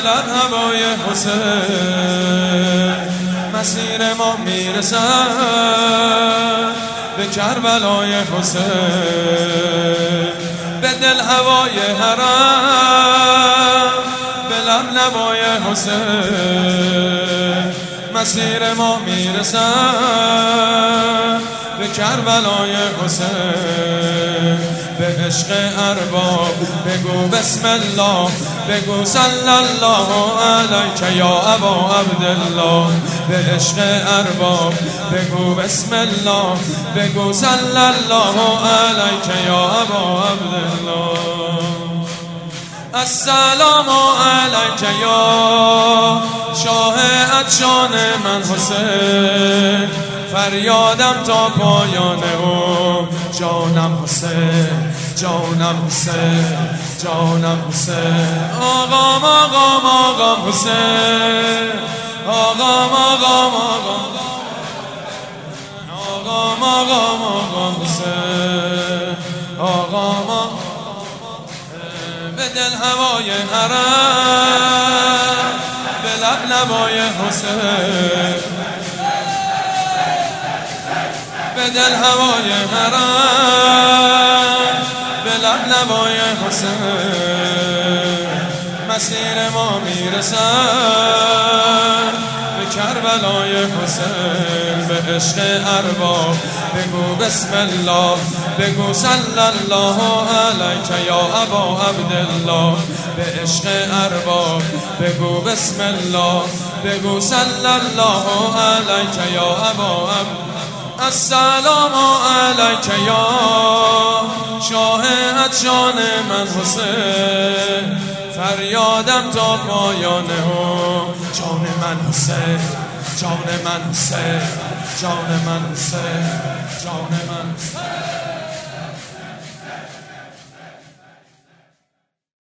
لب هوای حسین مسیر ما میرسد به کربلای حسین به دل هوای حرم به لب لبای حسین مسیر ما میرسد به کربلای حسین به عشق ارباب بگو بسم الله بگو صلی الله علیک یا ابا عبدالله به عشق ارباب بگو بسم الله بگو صلی الله علیک یا ابا عبدالله السلام علیک یا شاه عطشان من حسین فریادم تا پایان او جانم حسین جانم حسین جانم حسین آقام آقام آقام حسین آقام آقام آقام آقام آقام آقام حسین آقام به دل هوای حرم به لب لبای حسین به دل هوای حرم به لب لبای حسین مسیر ما میرسد به کربلای حسین به عشق ارباب بگو بسم الله بگو صلی الله علیک یا ابا عبدالله به عشق ارباب بگو بسم الله بگو صلی الله علیک یا ابا عبدالله السلام علیک یا شاه عطشان من حسین فریادم تا پایان او جان من حسین جان من حسین جان من حسین جان من حسین